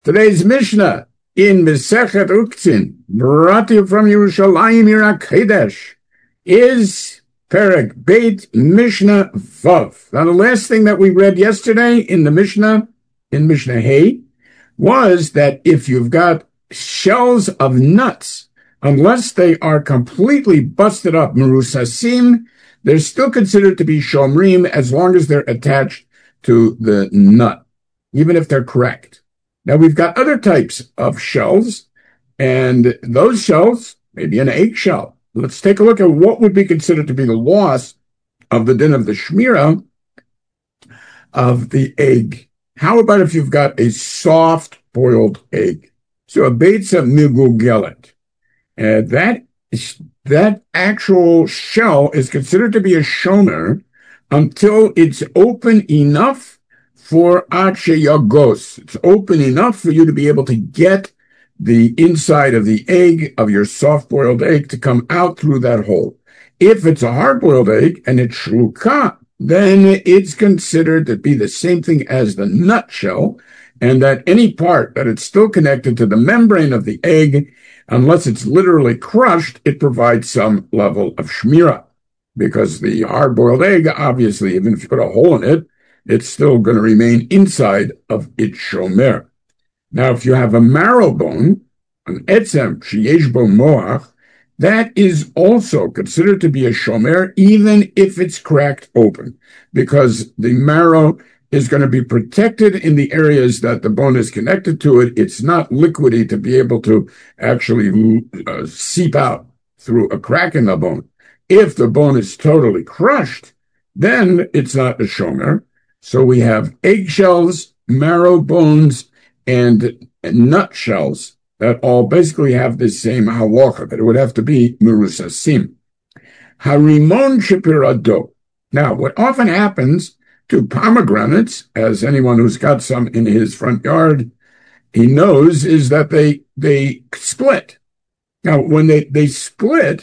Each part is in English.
Today's Mishnah in Mesechet Uktzin, brought to you from Yerushalayim Irak Kodesh, is Perek Beit Mishnah Vav. Now, the last thing that we read yesterday in the Mishnah, in Mishnah Hay, was that if you've got shells of nuts, unless they are completely busted up, merusasim, they're still considered to be shomrim as long as they're attached to the nut, even if they're cracked. Now, we've got other types of shells, and those shells, maybe an eggshell. Let's take a look at what would be considered to be the loss of the din of the shmirah of the egg. How about if you've got a soft-boiled egg? So a beitza migugelet. That actual shell is considered to be a shomer until it's open enough for ache yagos. It's open enough for you to be able to get the inside of the egg, of your soft-boiled egg, to come out through that hole. If it's a hard-boiled egg and it's shluka, then it's considered to be the same thing as the nutshell, and that any part that it's still connected to the membrane of the egg, unless it's literally crushed, it provides some level of shmirah. Because the hard-boiled egg, obviously, even if you put a hole in it, it's still going to remain inside of its shomer. Now, if you have a marrow bone, an etzem sheyesh bo moach, that is also considered to be a shomer, even if it's cracked open, because the marrow is going to be protected in the areas that the bone is connected to it. It's not liquidy to be able to actually seep out through a crack in the bone. If the bone is totally crushed, then it's not a shomer. So we have eggshells, marrow bones, and nutshells that all basically have the same halacha, that it would have to be merusasim. Harimon shepirado. Now, what often happens to pomegranates, as anyone who's got some in his front yard, he knows, is that they split. Now, when they split,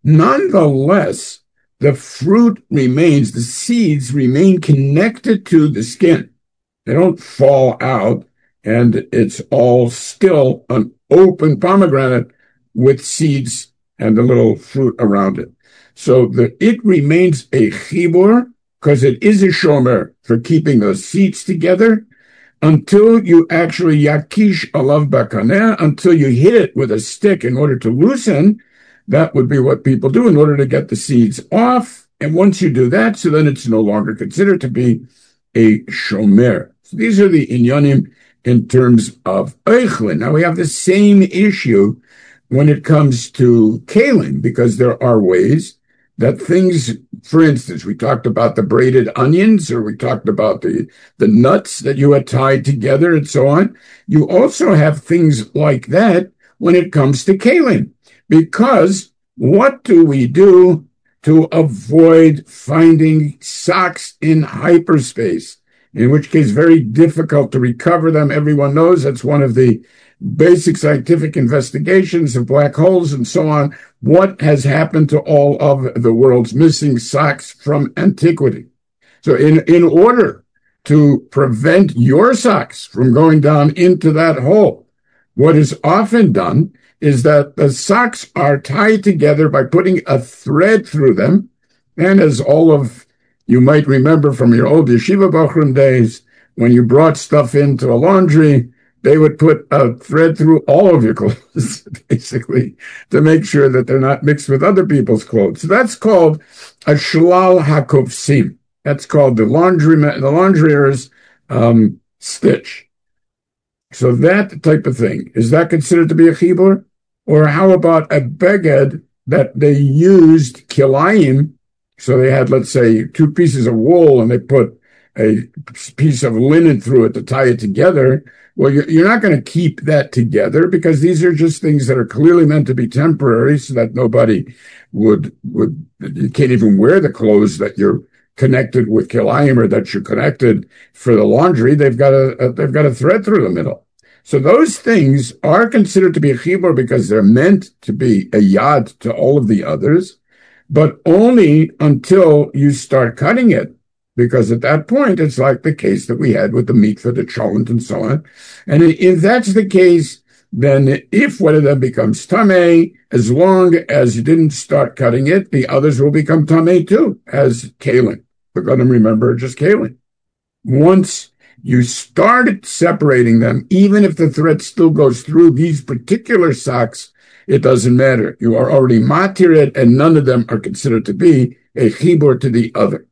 nonetheless, the fruit remains, the seeds remain connected to the skin. They don't fall out, and it's all still an open pomegranate with seeds and the little fruit around it. So it remains a chibur, because it is a shomer for keeping those seeds together, until you actually yakish alav bakaneh, until you hit it with a stick in order to loosen. That would be what people do in order to get the seeds off. And once you do that, so then it's no longer considered to be a shomer. So these are the inyanim in terms of eichlin. Now we have the same issue when it comes to kalim, because there are ways that things, for instance, we talked about the braided onions, or we talked about the nuts that you had tied together and so on. You also have things like that when it comes to kalim. Because what do we do to avoid finding socks in hyperspace? In which case, very difficult to recover them. Everyone knows that's one of the basic scientific investigations of black holes and so on. What has happened to all of the world's missing socks from antiquity? So in order to prevent your socks from going down into that hole, what is often done is that the socks are tied together by putting a thread through them. And as all of you might remember from your old yeshiva bachrim days, when you brought stuff into a laundry, they would put a thread through all of your clothes, basically, to make sure that they're not mixed with other people's clothes. So that's called a shlal hakofsim. That's called the laundrier's stitch. So that type of thing, is that considered to be a chibur? Or how about a beged that they used kilayim? So they had, let's say, 2 pieces of wool, and they put a piece of linen through it to tie it together. Well, you're not going to keep that together, because these are just things that are clearly meant to be temporary, so that nobody would you can't even wear the clothes that you're connected with kilayim, or that you're connected for the laundry. They've got a thread through the middle. So those things are considered to be a chibur because they're meant to be a yad to all of the others, but only until you start cutting it because at that point, it's like the case that we had with the meat for the cholent and so on. And if that's the case, then if one of them becomes tamei, as long as you didn't start cutting it, the others will become tamei too, as kalim. We're going to remember just kalim. Once you start separating them, even if the thread still goes through these particular socks, it doesn't matter. You are already matired, and none of them are considered to be a chibur to the other.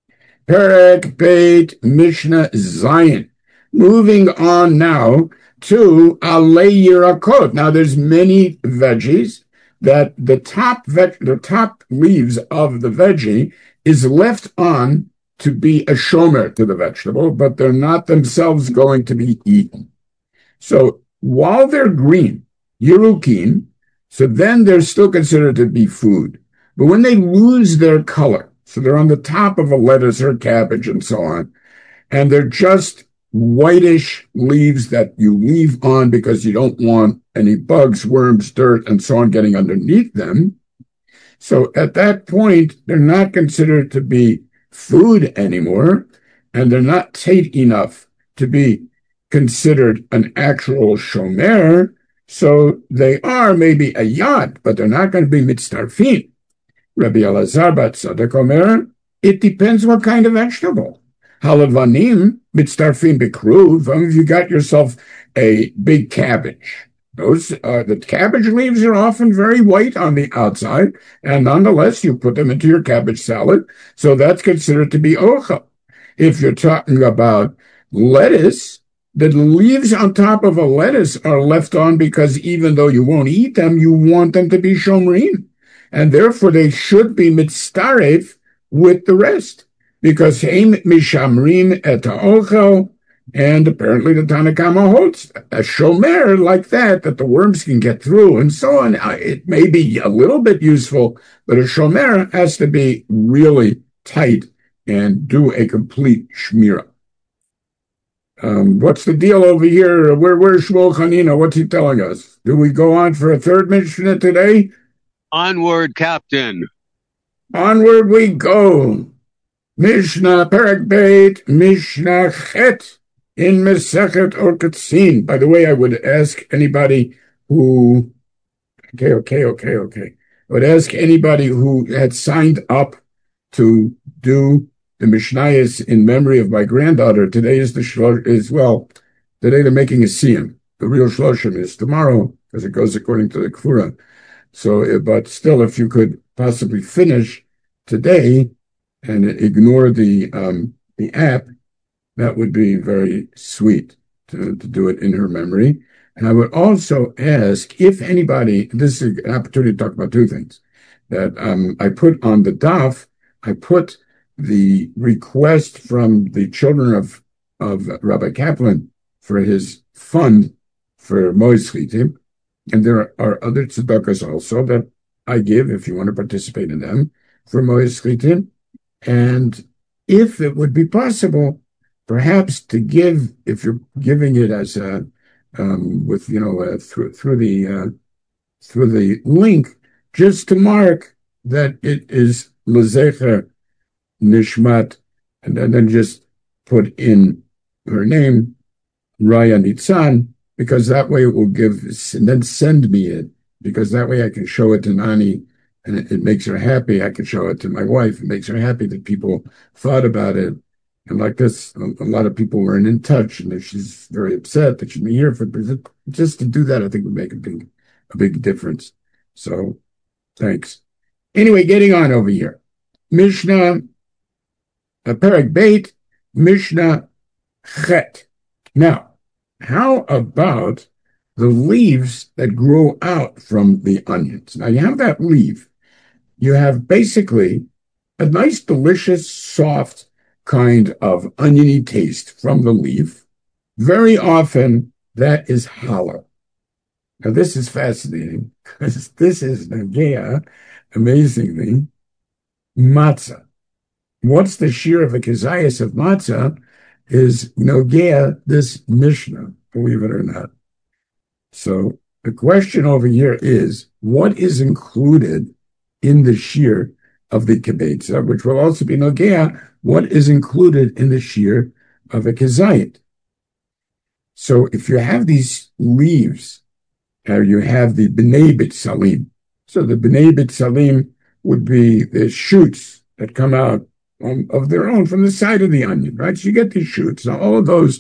Perek Beit Mishnah Zion. Moving on now to Alei Yirakot. Now there's many veggies that the top leaves of the veggie is left on to be a shomer to the vegetable, but they're not themselves going to be eaten. So while they're green, Yerukin, so then they're still considered to be food. But when they lose their color, so they're on the top of a lettuce or cabbage and so on, and they're just whitish leaves that you leave on because you don't want any bugs, worms, dirt, and so on getting underneath them. So at that point, they're not considered to be food anymore, and they're not tate enough to be considered an actual shomer. So they are maybe a yad, but they're not going to be mitztarfin. Rabbi Elazar bat Tzadok Omer, it depends what kind of vegetable. Halavanim mitztarfin bikruv. If you got yourself a big cabbage, the cabbage leaves are often very white on the outside, and nonetheless you put them into your cabbage salad, so that's considered to be ochel. If you're talking about lettuce, the leaves on top of a lettuce are left on because even though you won't eat them, you want them to be shomrim, and therefore they should be mitztaref with the rest, because heim mishamrim et ha'ochel. And apparently the Tanakama holds a shomer like that the worms can get through and so on. It may be a little bit useful, but a shomer has to be really tight and do a complete shmira. What's the deal over here? Where's Shmuel Chanina? What's he telling us? Do we go on for a third Mishnah today? Onward, Captain. Onward we go. Mishnah Perek Beit Mishnah Chet. In Mesechet Orkatzin. By the way, I would ask anybody who, I would ask anybody who had signed up to do the Mishnayos in memory of my granddaughter. Today is today they're making a siyum. The real shloshim is tomorrow, because it goes according to the Kfura. So, but still, if you could possibly finish today and ignore the app, that would be very sweet to do it in her memory. And I would also ask if anybody, this is an opportunity to talk about two things, that I put on the daf, I put the request from the children of Rabbi Kaplan for his fund for Moed Chitim. And there are other tzedakahs also that I give if you want to participate in them for Moed Chitim. And if it would be possible, perhaps to give, if you're giving it as a with through the link, just to mark that it is Lezecher Nishmat, and then just put in her name, Raya Nitzan, because that way it will give, and then send me it, because that way I can show it to Nani, and it makes her happy. I can show it to my wife. It makes her happy that people thought about it. And like this, a lot of people weren't in touch, and she's very upset that she'd be here for. Just to do that, I think would make a big difference. So, thanks. Anyway, getting on over here, Mishnah, Perek Beit, Mishnah Chet. Now, how about the leaves that grow out from the onions? Now, you have that leaf. You have basically a nice, delicious, soft kind of oniony taste from the leaf. Very often that is hollow. Now this is fascinating because this is Nagea, amazingly, matzah. What's the shear of a kezias of matzah is Nagea, this Mishnah, believe it or not. So the question over here is, what is included in the shear of the kibetza, which will also be nogea what is included in the shear of a kezayit. So if you have these leaves, you have the b'nei bitzalim. So the b'nei bitzalim would be the shoots that come out of their own from the side of the onion, right? So you get these shoots. Now, all of those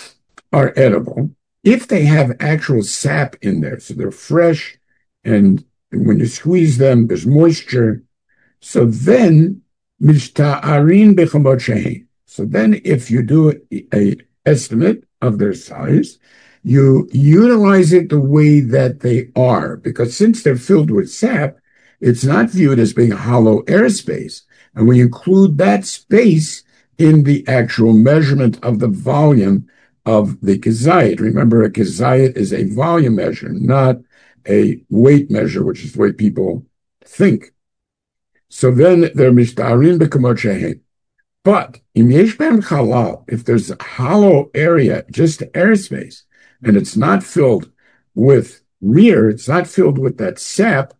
are edible if they have actual sap in there. So they're fresh, and when you squeeze them, there's moisture. So then, mishta'arin b'chamot shehin. So then, if you do a estimate of their size, you utilize it the way that they are, because since they're filled with sap, it's not viewed as being hollow airspace. And we include that space in the actual measurement of the volume of the kezayit. Remember, a kezayit is a volume measure, not a weight measure, which is the way people think. So then they're mishtarin b'kamot shehem. But im yesh b'hem halal, if there's a hollow area, just airspace, and it's not filled with rear, it's not filled with that sap,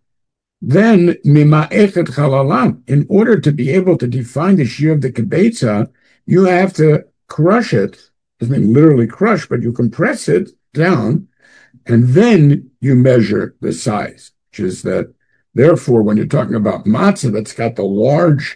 then mima'echet halalam. In order to be able to define the shear of the kibetza, you have to crush it. Doesn't mean literally crush, but you compress it down, and then you measure the size, which is that, therefore, when you're talking about matzah that's got the large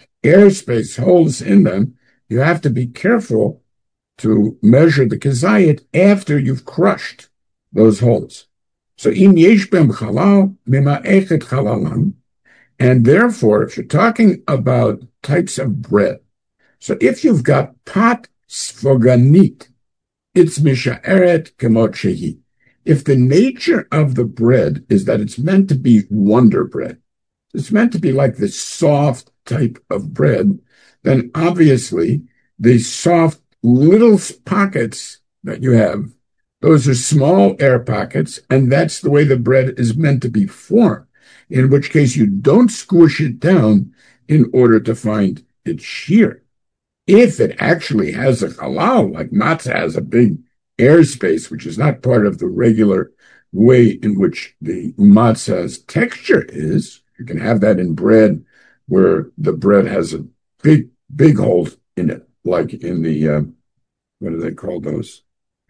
airspace holes in them, you have to be careful to measure the kezayit after you've crushed those holes. So im yesh b'hem chalal, mima'echet chalalam, and therefore, if you're talking about types of bread, so if you've got pat sfoganit, it's misha'eret kemot shehi. If the nature of the bread is that it's meant to be wonder bread, it's meant to be like the soft type of bread, then obviously the soft little pockets that you have, those are small air pockets, and that's the way the bread is meant to be formed, in which case you don't squish it down in order to find its shear. If it actually has a halal, like matzah has a big airspace, which is not part of the regular way in which the matzah's texture is, you can have that in bread where the bread has a big hole in it, like in the, what do they call those?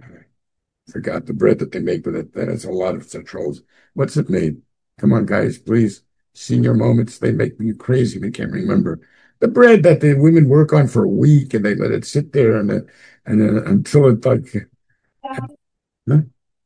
I forgot the bread that they make with it. That has a lot of such holes. What's it made? Come on, guys, please. Senior moments, they make me crazy. We can't remember. The bread that the women work on for a week and they let it sit there and then until it like, huh?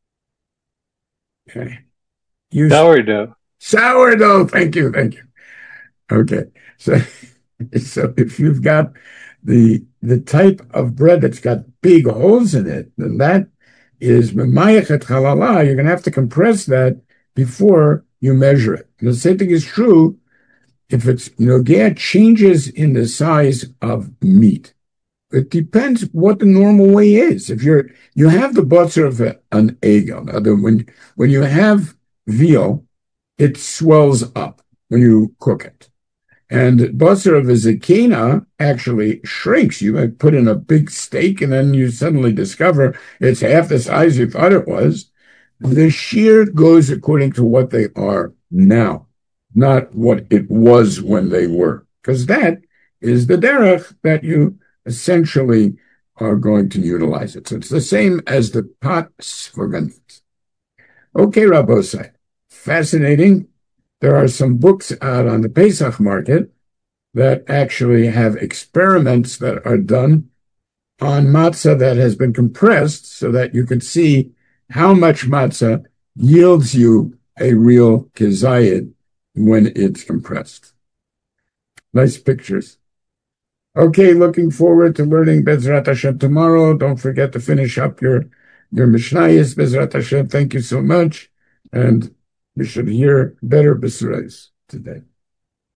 Okay. Sourdough. Sourdough. Thank you. Okay. So if you've got the type of bread that's got big holes in it, then that is memayachet halala. You're going to have to compress that before you measure it. And the same thing is true if it's nogea changes in the size of meat. It depends what the normal way is. If you have the butzer of an egel, when you have veal, it swells up when you cook it. And butzer of a zikina actually shrinks. You might put in a big steak and then you suddenly discover it's half the size you thought it was. The shear goes according to what they are now, not what it was when they were, because that is the derech that you essentially are going to utilize it. So it's the same as the pat sfoganit. Okay, Rabbosai, fascinating. There are some books out on the Pesach market that actually have experiments that are done on matzah that has been compressed so that you can see how much matzah yields you a real kezayit when it's compressed. Nice pictures. Okay, looking forward to learning Bezrat Hashem tomorrow. Don't forget to finish up your Mishnayos, Bezrat Hashem. Thank you so much. And we should hear better Besurais today.